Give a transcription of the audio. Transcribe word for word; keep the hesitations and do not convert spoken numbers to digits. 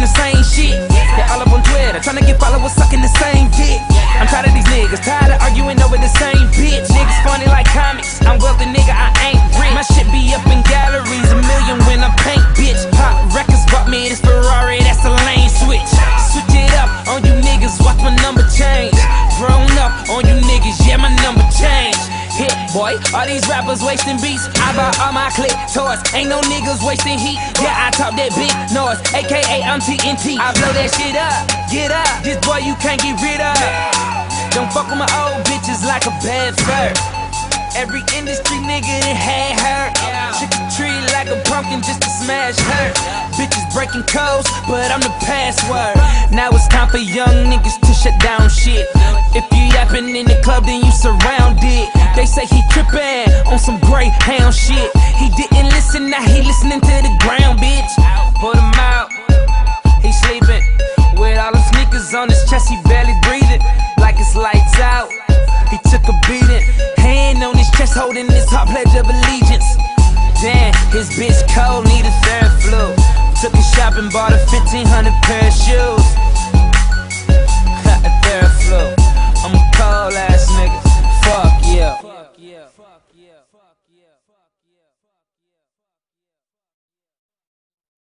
the same shit. They all up on Twitter, tryna get followers sucking the same dick. I'm tired of these niggas, tired of arguing over the same bitch. Niggas funny like comics, I'm wealthy nigga, I ain't rich. My shit be up in galleries, a million when I paint, bitch. Pop Records bought me this Ferrari, that's a lane switch. Switch it up on you niggas, watch my number change. Grown up on you niggas, yeah, my number change. Hit boy, all these rappers wasting beats. I bought all my click toys, ain't no niggas wasting heat. Yeah, I talk that big noise, aka I'm T N T. I blow that shit up, get up, this boy you can't get rid of. Don't fuck with my old bitches like a bad fur. Every industry nigga that had her. Shook a tree like a pumpkin just to smash her. Bitches breaking codes, but I'm the password. Now it's time for young niggas to shut down shit. If you yapping in the club, then you surrounded. They say he trippin' on some Greyhound shit. He didn't listen, now he listening to the ground, bitch. Put him out, he sleeping with all the sneakers on his chest, he barely breathing, like it's lights out. He took a beating, hand on his chest holding his heart, pledge of allegiance. Damn, his bitch cold, need a third flu. Took a shopping, bought a fifteen hundred pair of shoes. A third flu, I'm a cold ass nigga, fuck yeah.